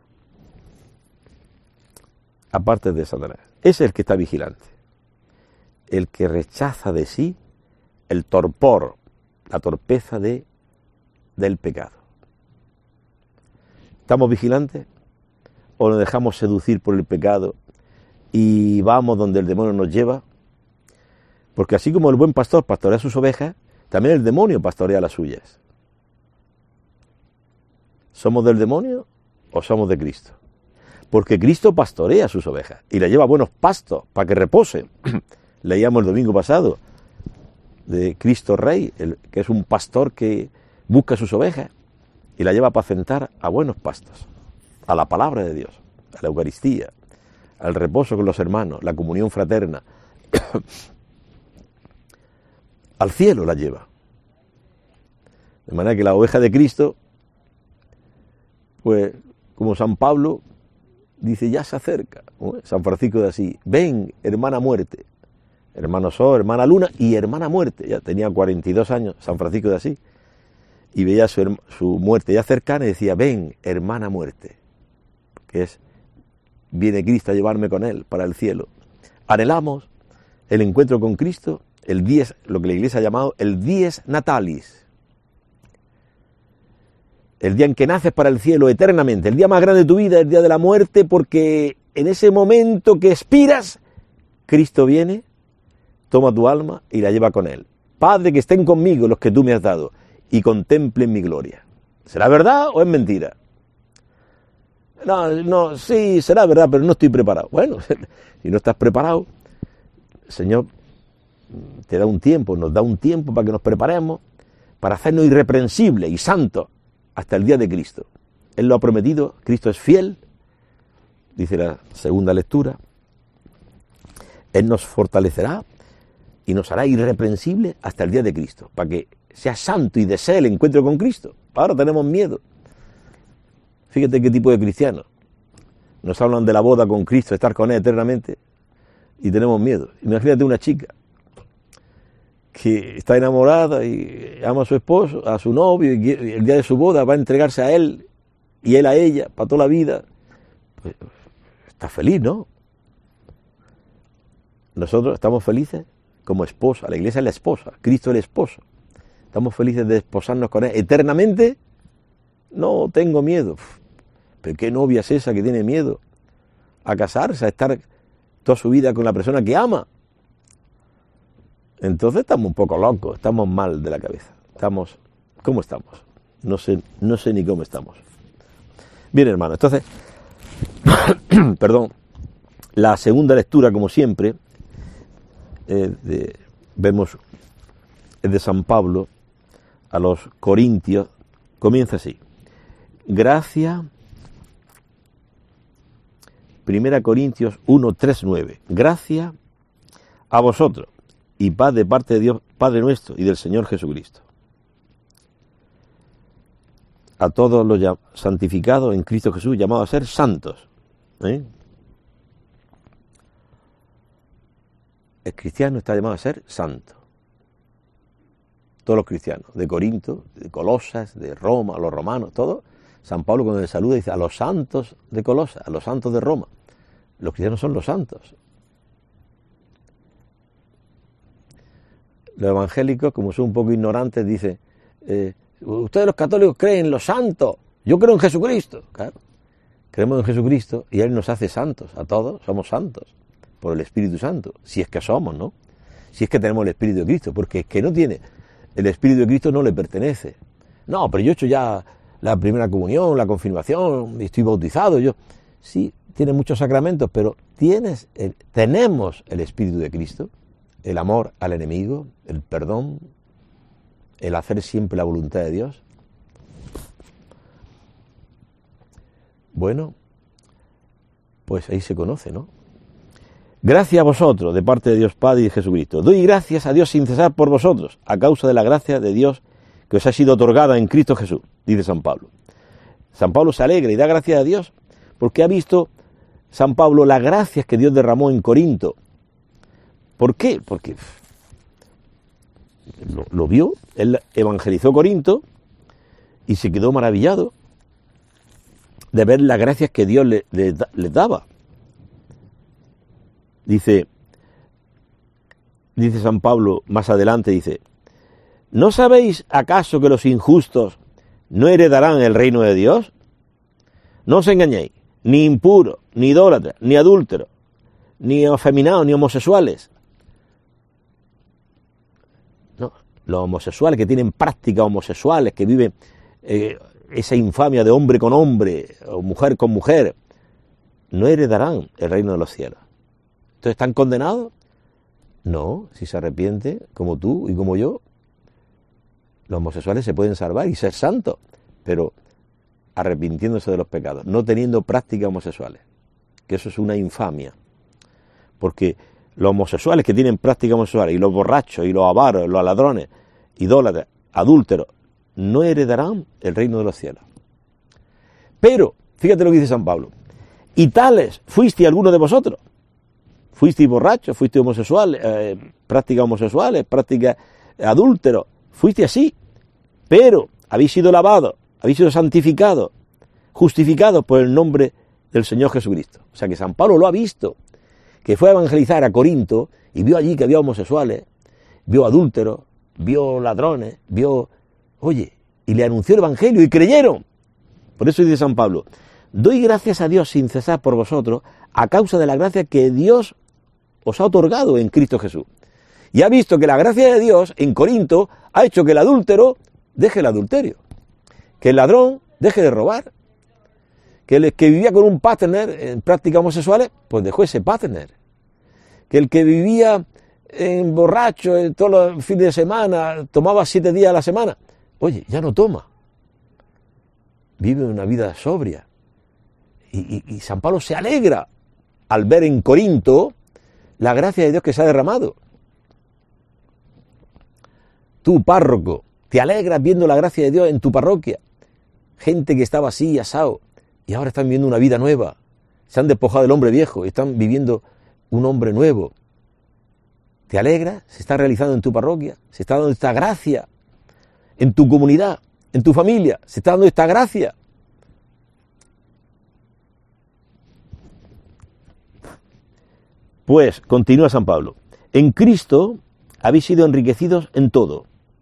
Aparte de Satanás. Ese es el que está vigilante. El que rechaza de sí el torpor, la torpeza de, del pecado. ¿Estamos vigilantes o nos dejamos seducir por el pecado y vamos donde el demonio nos lleva? Porque así como el buen pastor pastorea sus ovejas, también el demonio pastorea las suyas. ¿Somos del demonio o somos de Cristo? Porque Cristo pastorea a sus ovejas y le lleva a buenos pastos para que reposen. Leíamos el domingo pasado de Cristo Rey, el, que es un pastor que busca a sus ovejas y la lleva a apacentar a buenos pastos, a la palabra de Dios, a la Eucaristía, al reposo con los hermanos, la comunión fraterna. Al cielo la lleva. De manera que la oveja de Cristo, pues como San Pablo dice, ya se acerca, ¿no? San Francisco de Asís, ven, hermana muerte, hermano Sol, hermana Luna y hermana muerte. Ya tenía cuarenta y dos años San Francisco de Asís y veía su, su muerte ya cercana y decía, ven, hermana muerte, que es, viene Cristo a llevarme con él para el cielo. Anhelamos el encuentro con Cristo, el dies, lo que la Iglesia ha llamado el dies natalis, el día en que naces para el cielo eternamente, el día más grande de tu vida, el día de la muerte, porque en ese momento que expiras, Cristo viene, toma tu alma y la lleva con él. Padre, que estén conmigo los que tú me has dado y contemplen mi gloria. ¿Será verdad o es mentira? No, no, sí, será verdad, pero no estoy preparado. Bueno, si no estás preparado, el Señor te da un tiempo, nos da un tiempo para que nos preparemos, para hacernos irreprensibles y santos hasta el día de Cristo. Él lo ha prometido, Cristo es fiel, dice la segunda lectura. Él nos fortalecerá y nos hará irreprensibles hasta el día de Cristo, para que sea santo y desee el encuentro con Cristo. Ahora tenemos miedo. Fíjate qué tipo de cristianos. Nos hablan de la boda con Cristo, estar con Él eternamente, y tenemos miedo. Imagínate una chica que está enamorada y ama a su esposo, a su novio, y el día de su boda va a entregarse a él y él a ella para toda la vida. Pues, está feliz, ¿no? Nosotros estamos felices como esposa, la Iglesia es la esposa, Cristo es el esposo. Estamos felices de desposarnos con Él eternamente. No tengo miedo. ¿Pero qué novia es esa que tiene miedo a casarse, a estar toda su vida con la persona que ama? Entonces estamos un poco locos, estamos mal de la cabeza. Estamos, ¿cómo estamos? No sé, no sé ni cómo estamos. Bien, hermano, entonces, perdón, la segunda lectura, como siempre, eh, de, vemos, es de San Pablo a los Corintios, comienza así. Gracia, Primera Corintios uno, tres, nueve. Gracia a vosotros y paz de parte de Dios, Padre nuestro, y del Señor Jesucristo. A todos los santificados en Cristo Jesús, llamados a ser santos. ¿Eh? El cristiano está llamado a ser santo. Todos los cristianos, de Corinto, de Colosas, de Roma, los romanos, todos. San Pablo cuando les saluda dice a los santos de Colosas, a los santos de Roma. Los cristianos son los santos. Los evangélicos, como son un poco ignorantes, dicen, eh, ustedes los católicos creen en los santos, yo creo en Jesucristo. Claro, creemos en Jesucristo y Él nos hace santos, a todos somos santos, por el Espíritu Santo, si es que somos, ¿no? Si es que tenemos el Espíritu de Cristo, porque es que no tiene, el Espíritu de Cristo no le pertenece. No, pero yo he hecho ya la primera comunión, la confirmación, estoy bautizado, yo, sí, tienes muchos sacramentos, pero tienes, el, tenemos el Espíritu de Cristo, el amor al enemigo, el perdón, el hacer siempre la voluntad de Dios. Bueno, pues ahí se conoce, ¿no? Gracias a vosotros, de parte de Dios Padre y de Jesucristo. Doy gracias a Dios sin cesar por vosotros, a causa de la gracia de Dios que os ha sido otorgada en Cristo Jesús, dice San Pablo. San Pablo se alegra y da gracias a Dios porque ha visto San Pablo las gracias que Dios derramó en Corinto. ¿Por qué? Porque lo, lo vio, él evangelizó Corinto y se quedó maravillado de ver las gracias que Dios le, le, le daba. Dice, dice San Pablo más adelante, dice, ¿no sabéis acaso que los injustos no heredarán el reino de Dios? No os engañéis, ni impuros, ni idólatras, ni adúlteros, ni afeminados, ni homosexuales. No, los homosexuales que tienen prácticas homosexuales, que viven eh, esa infamia de hombre con hombre o mujer con mujer, no heredarán el reino de los cielos. Entonces, ¿están condenados? No, si se arrepiente, como tú y como yo, los homosexuales se pueden salvar y ser santos, pero arrepintiéndose de los pecados, no teniendo prácticas homosexuales, que eso es una infamia, porque los homosexuales que tienen prácticas homosexuales, y los borrachos, y los avaros, los ladrones, idólatras, adúlteros, no heredarán el reino de los cielos. Pero, fíjate lo que dice San Pablo, y tales fuiste alguno de vosotros, fuisteis borrachos, fuisteis homosexuales, eh, prácticas homosexuales, prácticas adúlteros, fuiste así, pero habéis sido lavados, habéis sido santificados, justificados por el nombre del Señor Jesucristo. O sea que San Pablo lo ha visto, que fue a evangelizar a Corinto y vio allí que había homosexuales, vio adúlteros, vio ladrones, vio, oye, y le anunció el Evangelio y creyeron. Por eso dice San Pablo, doy gracias a Dios sin cesar por vosotros a causa de la gracia que Dios os ha otorgado en Cristo Jesús. Y ha visto que la gracia de Dios en Corinto ha hecho que el adúltero deje el adulterio, que el ladrón deje de robar, que el que vivía con un partner en prácticas homosexuales, pues dejó ese partner, que el que vivía en borracho en todos los fines de semana, tomaba siete días a la semana, oye, ya no toma, vive una vida sobria. Y, y, y San Pablo se alegra al ver en Corinto la gracia de Dios que se ha derramado. Tú, párroco, te alegras viendo la gracia de Dios en tu parroquia. Gente que estaba así, asado, y ahora están viviendo una vida nueva. Se han despojado del hombre viejo y están viviendo un hombre nuevo. ¿Te alegra? Se está realizando en tu parroquia, se está dando esta gracia. En tu comunidad, en tu familia, se está dando esta gracia. Pues, continúa San Pablo, en Cristo habéis sido enriquecidos en todo.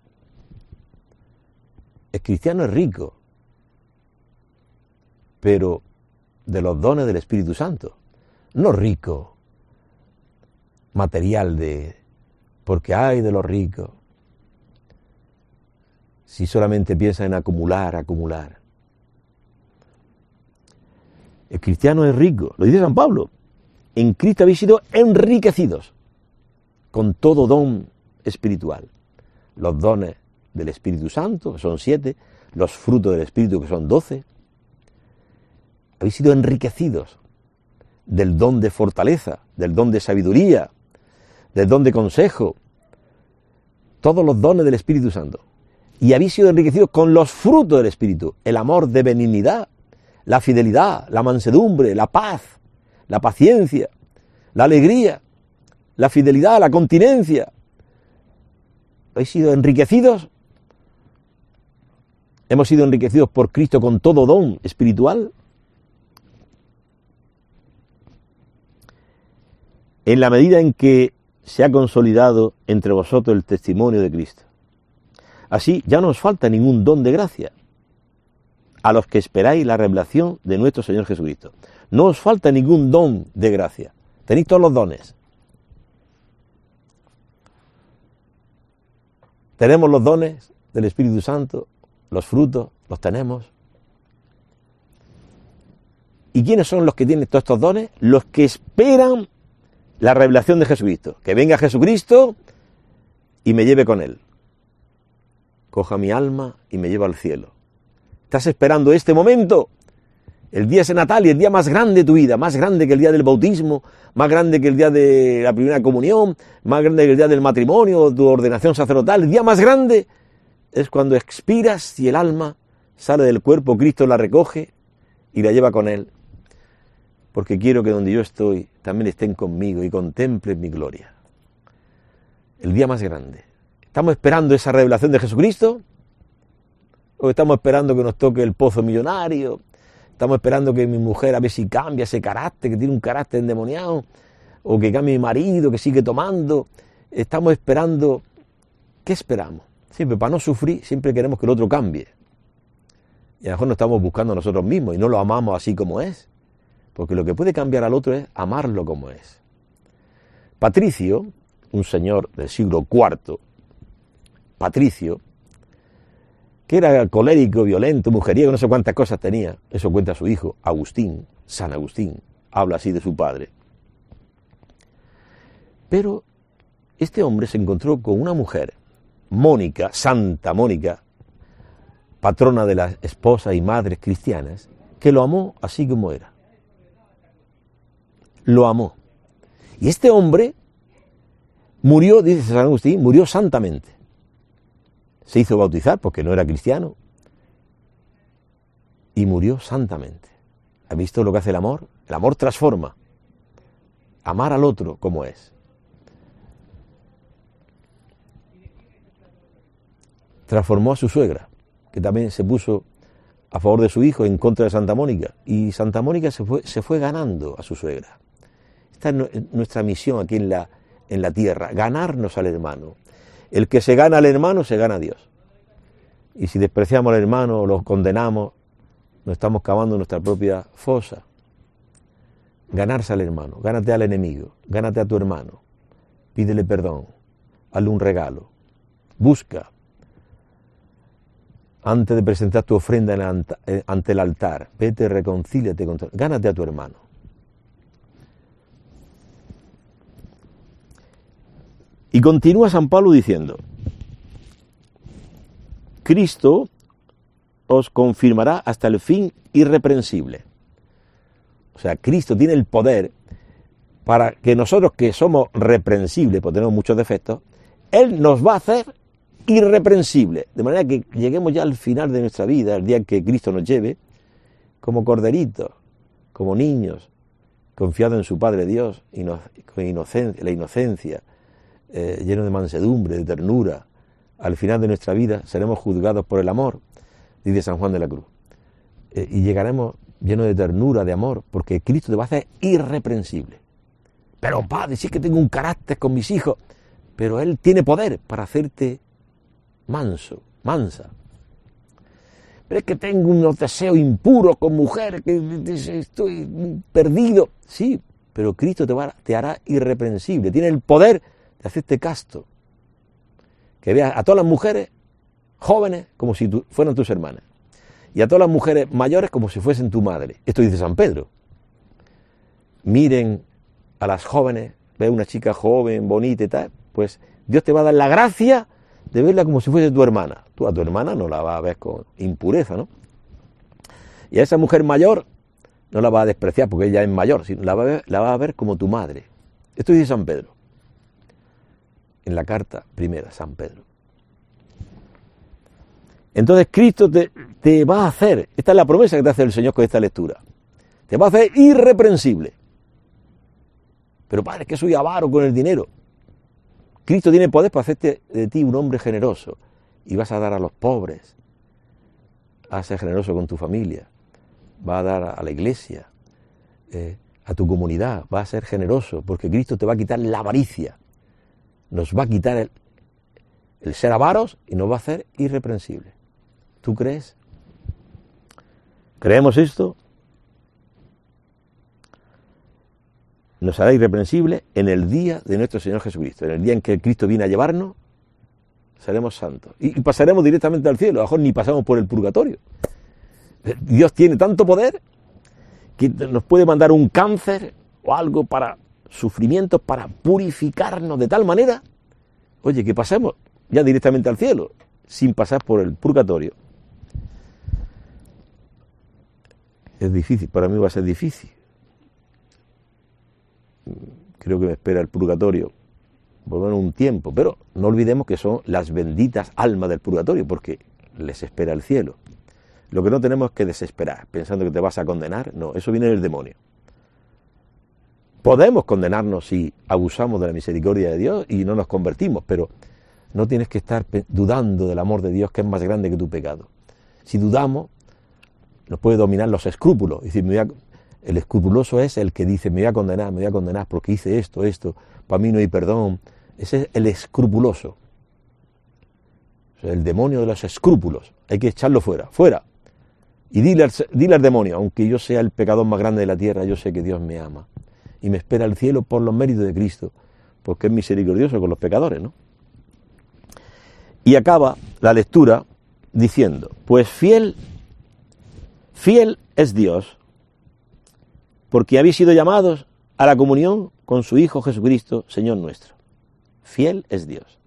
El cristiano es rico, pero de los dones del Espíritu Santo, no rico, material de, porque hay de los ricos, si solamente piensa en acumular, acumular. El cristiano es rico, lo dice San Pablo, en Cristo habéis sido enriquecidos con todo don espiritual, los dones del Espíritu Santo, que son siete, los frutos del Espíritu, que son doce. Habéis sido enriquecidos del don de fortaleza, del don de sabiduría, del don de consejo, todos los dones del Espíritu Santo. Y habéis sido enriquecidos con los frutos del Espíritu, el amor de benignidad, la fidelidad, la mansedumbre, la paz, la paciencia, la alegría, la fidelidad, la continencia. Habéis sido enriquecidos. Hemos sido enriquecidos por Cristo con todo don espiritual. En la medida en que se ha consolidado entre vosotros el testimonio de Cristo. Así ya no os falta ningún don de gracia a los que esperáis la revelación de nuestro Señor Jesucristo. No os falta ningún don de gracia. Tenéis todos los dones. Tenemos los dones del Espíritu Santo, los frutos, los tenemos. ¿Y quiénes son los que tienen todos estos dones? Los que esperan la revelación de Jesucristo. Que venga Jesucristo y me lleve con él. Coja mi alma y me lleva al cielo. ¿Estás esperando este momento? El día ese natal y el día más grande de tu vida, más grande que el día del bautismo, más grande que el día de la primera comunión, más grande que el día del matrimonio, tu ordenación sacerdotal. El día más grande es cuando expiras y el alma sale del cuerpo, Cristo la recoge y la lleva con él. Porque quiero que donde yo estoy también estén conmigo y contemplen mi gloria. El día más grande. ¿Estamos esperando esa revelación de Jesucristo? ¿O estamos esperando que nos toque el pozo millonario? ¿Estamos esperando que mi mujer a ver si cambia ese carácter, que tiene un carácter endemoniado? ¿O que cambie mi marido, que sigue tomando? Estamos esperando... ¿Qué esperamos? Siempre para no sufrir, siempre queremos que el otro cambie. Y a lo mejor nos estamos buscando a nosotros mismos y no lo amamos así como es. Porque lo que puede cambiar al otro es amarlo como es. Patricio, un señor del siglo cuarto, Patricio, que era colérico, violento, mujeriego, no sé cuántas cosas tenía. Eso cuenta su hijo, Agustín, San Agustín, habla así de su padre. Pero este hombre se encontró con una mujer, Mónica, Santa Mónica, patrona de las esposas y madres cristianas, que lo amó así como era. Lo amó. Y este hombre murió, dice San Agustín, murió santamente. Se hizo bautizar porque no era cristiano. Y murió santamente. ¿Ha visto lo que hace el amor? El amor transforma. Amar al otro como es. Transformó a su suegra, que también se puso a favor de su hijo en contra de Santa Mónica. Y Santa Mónica se fue, se fue ganando a su suegra. Esta es nuestra misión aquí en la, en la tierra, ganarnos al hermano. El que se gana al hermano, se gana a Dios. Y si despreciamos al hermano o lo condenamos, nos estamos cavando nuestra propia fosa. Ganarse al hermano, gánate al enemigo, gánate a tu hermano, pídele perdón, hazle un regalo, busca. Antes de presentar tu ofrenda ante el altar, vete, reconcíliate con tu, gánate a tu hermano. Y continúa San Pablo diciendo, Cristo os confirmará hasta el fin irreprensible. O sea, Cristo tiene el poder para que nosotros que somos reprensibles, porque tenemos muchos defectos, Él nos va a hacer irreprensible, de manera que lleguemos ya al final de nuestra vida, el día que Cristo nos lleve, como corderitos, como niños, confiados en su Padre Dios, ino, con inocencia, la inocencia, eh, lleno de mansedumbre, de ternura. Al final de nuestra vida seremos juzgados por el amor, dice San Juan de la Cruz, eh, y llegaremos llenos de ternura, de amor, porque Cristo te va a hacer irreprensible. Pero padre, sí que tengo un carácter con mis hijos, pero Él tiene poder para hacerte manso, mansa. Pero es que tengo unos deseos impuros con mujeres, que estoy perdido. Sí, pero Cristo te, va, te hará irreprensible. Tiene el poder de hacerte casto. Que veas a todas las mujeres jóvenes como si tu, fueran tus hermanas. Y a todas las mujeres mayores como si fuesen tu madre. Esto dice San Pedro. Miren a las jóvenes, ve una chica joven, bonita y tal, pues Dios te va a dar la gracia de verla como si fuese tu hermana. Tú a tu hermana no la vas a ver con impureza, ¿no? Y a esa mujer mayor no la vas a despreciar porque ella es mayor, sino la vas a ver, la vas a ver como tu madre. Esto dice San Pedro, en la carta primera, San Pedro. Entonces Cristo te, te va a hacer, esta es la promesa que te hace el Señor con esta lectura, te va a hacer irreprensible. Pero padre, es que soy avaro con el dinero. Cristo tiene poder para hacerte de ti un hombre generoso y vas a dar a los pobres, vas a ser generoso con tu familia, vas a dar a la iglesia, eh, a tu comunidad, vas a ser generoso porque Cristo te va a quitar la avaricia, nos va a quitar el, el ser avaros y nos va a hacer irreprensibles. ¿Tú crees? ¿Creemos esto? Nos hará irreprensible en el día de nuestro Señor Jesucristo, en el día en que Cristo viene a llevarnos, seremos santos. Y, y pasaremos directamente al cielo, a lo mejor ni pasamos por el purgatorio. Dios tiene tanto poder que nos puede mandar un cáncer o algo para sufrimientos, para purificarnos de tal manera, oye, que pasemos ya directamente al cielo, sin pasar por el purgatorio. Es difícil, para mí va a ser difícil. Creo que me espera el purgatorio por lo menos un tiempo, pero no olvidemos que son las benditas almas del purgatorio, porque les espera el cielo. Lo que no tenemos es que desesperar, pensando que te vas a condenar, no, eso viene del demonio. Podemos condenarnos si abusamos de la misericordia de Dios y no nos convertimos, pero no tienes que estar dudando del amor de Dios, que es más grande que tu pecado. Si dudamos, nos puede dominar los escrúpulos, es decir, me voy a... El escrupuloso es el que dice, me voy a condenar, me voy a condenar porque hice esto, esto, para mí no hay perdón. Ese es el escrupuloso. O sea, el demonio de los escrúpulos. Hay que echarlo fuera, fuera. Y dile al, dile al demonio, aunque yo sea el pecador más grande de la tierra, yo sé que Dios me ama. Y me espera el cielo por los méritos de Cristo, porque es misericordioso con los pecadores, ¿no? Y acaba la lectura diciendo, pues fiel, fiel es Dios, porque habéis sido llamados a la comunión con su Hijo Jesucristo, Señor nuestro. Fiel es Dios.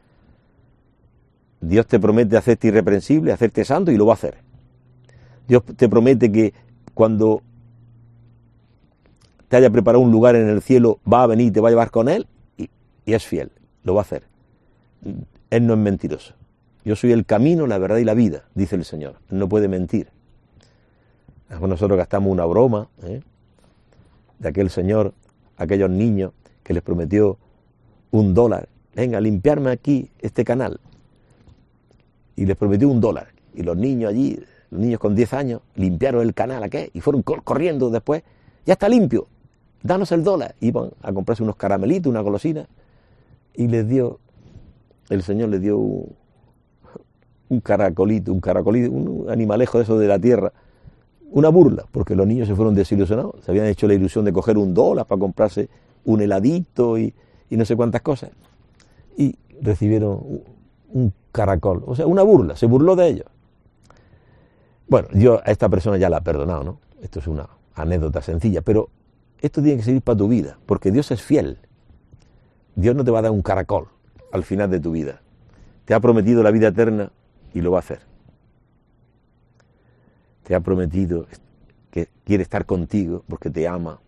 Dios te promete hacerte irreprensible, hacerte santo, y lo va a hacer. Dios te promete que cuando te haya preparado un lugar en el cielo, va a venir y te va a llevar con Él, y, y es fiel, lo va a hacer. Él no es mentiroso. Yo soy el camino, la verdad y la vida, dice el Señor. Él no puede mentir. Nosotros gastamos una broma, ¿eh?, de aquel señor, aquellos niños que les prometió un dólar. Venga, limpiarme aquí este canal. Y les prometió un dólar. Y los niños allí, los niños con diez años, limpiaron el canal aquel y fueron corriendo después. Ya está limpio, danos el dólar. Iban a comprarse unos caramelitos, una golosina, y les dio, el Señor les dio un, un caracolito, un caracolito, un animalejo de eso de la tierra, una burla, porque los niños se fueron desilusionados, se habían hecho la ilusión de coger un dólar para comprarse un heladito y, y no sé cuántas cosas, y recibieron un, un caracol, o sea, una burla, se burló de ellos. Bueno, yo a esta persona ya la he perdonado, ¿no? Esto es una anécdota sencilla, pero esto tiene que servir para tu vida, porque Dios es fiel. Dios no te va a dar un caracol al final de tu vida. Te ha prometido la vida eterna y lo va a hacer. Te ha prometido que quiere estar contigo porque te ama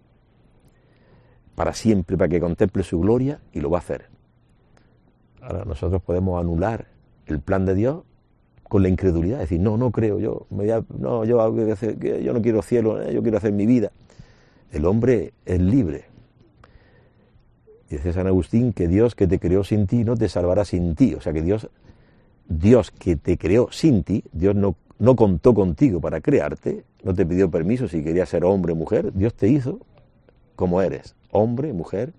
para siempre, para que contemple su gloria, y lo va a hacer. Ahora nosotros podemos anular el plan de Dios con la incredulidad, es decir, no, no creo, yo me voy a, no, yo, yo no quiero cielo, yo quiero hacer mi vida. El hombre es libre. Dice San Agustín que Dios que te creó sin ti no te salvará sin ti. O sea que Dios, Dios que te creó sin ti, Dios no, no contó contigo para crearte, no te pidió permiso si querías ser hombre o mujer, Dios te hizo como eres, hombre, mujer.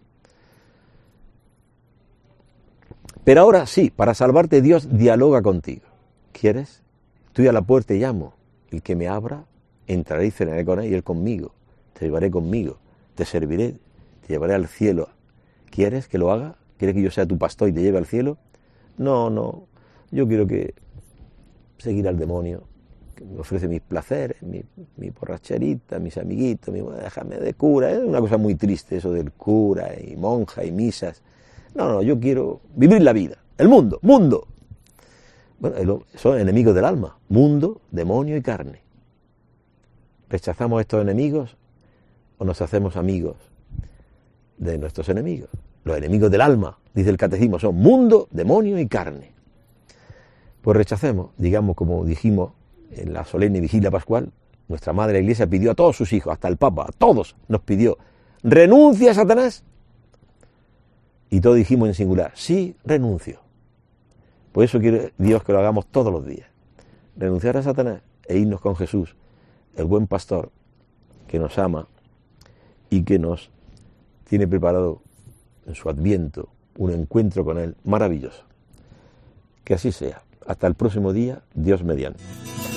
Pero ahora sí, para salvarte Dios dialoga contigo. ¿Quieres? Estoy a la puerta y llamo. El que me abra, entraré y cenaré con él y él conmigo. Te llevaré conmigo, te serviré, te llevaré al cielo. ¿Quieres que lo haga? ¿Quieres que yo sea tu pastor y te lleve al cielo? No, no, yo quiero que seguir al demonio, que me ofrece mis placeres, mi, mi borracherita, mis amiguitos, mi, déjame de cura. Es una cosa muy triste eso del cura y monja y misas. No, no, yo quiero vivir la vida, el mundo, mundo. Bueno, son enemigos del alma, mundo, demonio y carne. ¿Rechazamos a estos enemigos o nos hacemos amigos de nuestros enemigos? Los enemigos del alma, dice el catecismo, son mundo, demonio y carne. Pues rechacemos, digamos como dijimos en la solemne vigilia pascual, nuestra Madre la Iglesia pidió a todos sus hijos, hasta el Papa, a todos nos pidió, renuncia a Satanás. Y todos dijimos en singular, sí, renuncio. Por eso quiere Dios que lo hagamos todos los días. Renunciar a Satanás e irnos con Jesús, el buen pastor, que nos ama y que nos tiene preparado en su adviento un encuentro con Él maravilloso. Que así sea. Hasta el próximo día, Dios mediante.